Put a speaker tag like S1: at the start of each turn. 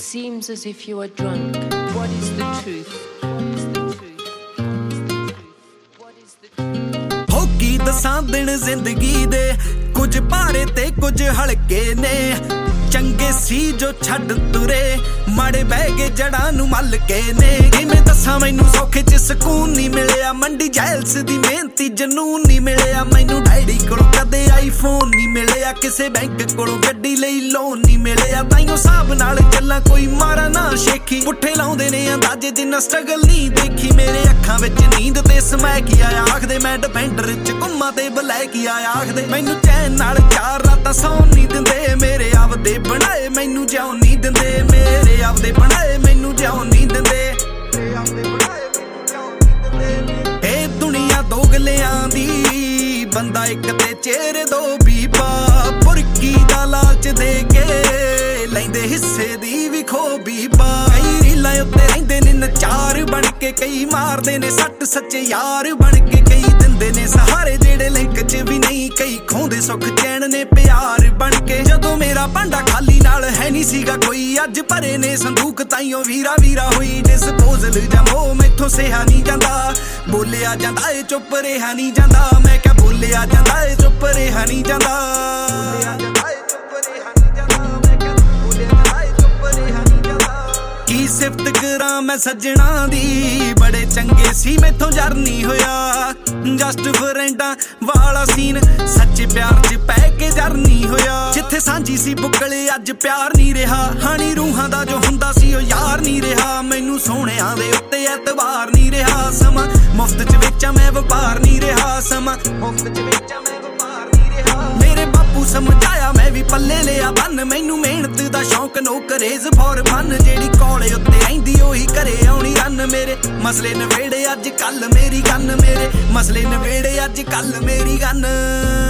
S1: seems as if you are drunk. What is the truth? What is the truth? What is the truth?
S2: ਹੋ ਕੀ ਦਸਾਂ ਦਿਨ ਜ਼ਿੰਦਗੀ ਦੇ ਕੁਝ ਭਾਰੇ ਤੇ ਕੁਝ ਹਲਕੇ ਨੇ ਚੰਗੇ ਸੀ ਜੋ ਛੱਡ ਤੁਰੇ ਮਾੜੇ ਬਹਿ ਗਏ ਜੜਾਂ ਨੂੰ ਮੱਲ ਕੇ ਨੇ ਕਿਵੇਂ ਦੱਸਾਂ ਮੈਨੂੰ ਸੌਖੇ ਚ ਸਕੂਨ ਨਹੀਂ ਮਿਲਿਆ ਮੰਡੀ ਜੈਲਸ ਦੀ ਮਿਹਨਤੀ ਜਨੂਨ ਨਹੀਂ ਮਿਲਿਆ ਮੈਨੂੰ ਡੈਡੀ ਕੋਲੋਂ ਕਦੇ ਆਈਫੋਨ ਨਹੀਂ ਮਿਲਿਆ ਕਿਸੇ ਬੈਂਕ ਕੋਲੋਂ ਗੱਡੀ ਲਈ ਲੋਨ ਨਹੀਂ ਮਿਲਿਆ ਤਾਈਓ ਹਿਸਾਬ ਨਾਲ ਚੱਲਾਂ ਕੋਈ ਮਾਰਾ ਨਾ ਸ਼ੇਖੀ ਪੁੱਠੇ ਲਾਉਂਦੇ ਨੇ ਅੰਦਾਜ਼ੇ ਜਿੰਨਾ ਸਟਰਗਲ ਨਹੀਂ ਦੇਖੀ ਮੇਰੇ ਅੱਖਾਂ ਵਿੱਚ ਨੀਂਦ ਤੇ ਸਮੈ ਕੀ ਆਇਆ ਆਖਦੇ ਮੈਂ ਡਿਫੈਂਡਰ ਚ ਘੁੰਮਾਂ ਤੇ ਬਲੈ ਕੀ ਆਇਆ ਆਖਦੇ ਮੈਨੂੰ ਚੈਨ ਨਾਲ 4 ਰਾਤਾਂ ਸੌਣ ਨਹੀਂ ਦਿੰਦੇ ਮੇਰੇ ਆਪਦੇ ਬਣਾਏ ਮੈਨੂੰ ਜਿਉਂ ਨਹੀਂ ਦਿੰਦੇ ਮੇਰੇ ਆਪਦੇ ਬਣਾਏ ਮੈਨੂੰ ਜਿਉਂ ਨਹੀਂ ਦਿੰਦੇ ਇਹ ਦੁਨੀਆ ਦੋਗਲਿਆਂ ਦੀ ਬੰਦਾ ਇੱਕ ਤੇ ਚਿਹਰੇ ਦੋ ਬੀਬਾ ਪੁਰਕੀ ਦਾ ਲਾਲਚ ਦੇ ਕੇ ਲੈਂਦੇ ਹਿੱਸੇ ਦੀ ਵੀ ਖੋ ਬੀਬਾ ਕਈ ਰੀਲਾਂ ਉੱਤੇ ਰਹਿੰਦੇ ਨੇ ਨਚਾਰ ਬਣ ਕੇ ਕਈ ਮਾਰਦੇ ਨੇ ਸੱਟ ਸੱਚੇ ਯਾਰ ਬਣ ਕੇ ਕਈ ਦਿੰਦੇ ਨੇ ਸਹਾਰੇ ਜਿਹੜੇ ਲਿੰਕ 'ਚ ਵੀ ਨਹੀਂ ਕਈ ਖੋਂਦੇ ਸੁੱਖ ਚੈਨ ਨੇ ਪਿਆਰ ਬਣ ਕੇ ਜਦੋਂ ਮੇਰਾ ਭਾਂਡਾ ਖਾਲੀ ਨਾਲ ਹੈ ਨਹੀਂ ਸੀਗਾ ਕੋਈ ਅੱਜ ਭਰੇ ਨੇ ਸੰਦੂਕ ਤਾਈਓ ਵੀਰਾ ਵੀਰਾ ਹੋਈ ਡਿਸਪੋਜ਼ਲ ਜਮੋ ਮੈਥੋਂ ਸਿਹਾ ਨਹੀਂ ਜਾਂਦਾ ਬੋਲਿਆ ਜਾਂਦਾ ਏ ਚੁੱਪ ਰਿਹਾ ਨਹੀਂ ਜਾਂਦਾ ਮੈਂ ਕਿਹਾ ਬੋਲਿਆ ਜਾਂਦਾ ਏ ਚੁੱਪ ਰਿਹਾ ਨਹੀਂ ਜਾਂਦਾ ਕੀ ਸਿਫਤ ਕਰਾਂ ਮੈਂ ਸੱਜਣਾ ਦੀ ਬੜੇ ਚੰਗੇ ਸੀ ਮੈਥੋਂ ਜਰ ਨਹੀਂ ਹੋਇਆ ਜਸਟ ਫਰੈਂਡਾਂ ਵਾਲਾ ਸੀਨ ਸੱਚੇ ਪਿਆਰ 'ਚ ਪੈ ਕੇ ਜਰ ਨਹੀਂ ਹੋਇਆ ਜਿੱਥੇ ਸਾਂਝੀ ਸੀ ਬੁੱਕਲੇ ਅੱਜ ਪਿਆਰ ਨਹੀਂ ਰਿਹਾ ਹਾਣੀ ਰੂਹਾਂ ਦਾ ਜੋ ਹੁੰਦਾ ਸੀ ਉਹ ਯਾਰ ਨਹੀਂ ਰਿਹਾ ਮੈਨੂੰ ਸੋਹਣਿਆਂ ਦੇ ਉੱਤੇ ਐਤਬਾਰ ਨਹੀਂ ਰਿਹਾ ਸਮਾਂ ਮੁਫਤ 'ਚ ਵੇਚਾਂ ਮੈਂ ਵਪਾਰ ਨਹੀਂ ਰਿਹਾ ਸਮਾਂ ਮੁਫਤ 'ਚ ਵੇਚਾਂ ਮੈਂ ਵਪਾਰ ਨਹੀਂ ਰਿਹਾ ਮੇਰੇ ਬਾਪੂ ਸਮਝਾਇਆ ਮੈਂ ਵੀ ਪੱਲੇ ਲਿਆ ਬੰਨ ਮੈਨੂੰ ਮਿਹਨਤ ਦਾ ਸ਼ੌਂਕ ਨੋ ਕਰੇਜ਼ ਫੋਰ ਫਨ ਜਿਹੜੀ ਕੋਲੇ ਉੱਤੇ ਰਹਿੰਦੀ ਉਹੀ ਘਰੇ ਆਉਣੀ ਰਨ ਮੇਰੇ ਮਸਲੇ ਨਵੇੜੇ ਅੱਜ ਕੱਲ ਮੇਰੀ ਗੰਨ ਮੇਰੇ ਮਸਲੇ ਨਵੇੜੇ ਅੱਜ ਕੱਲ ਮੇਰੀ ਗੰਨ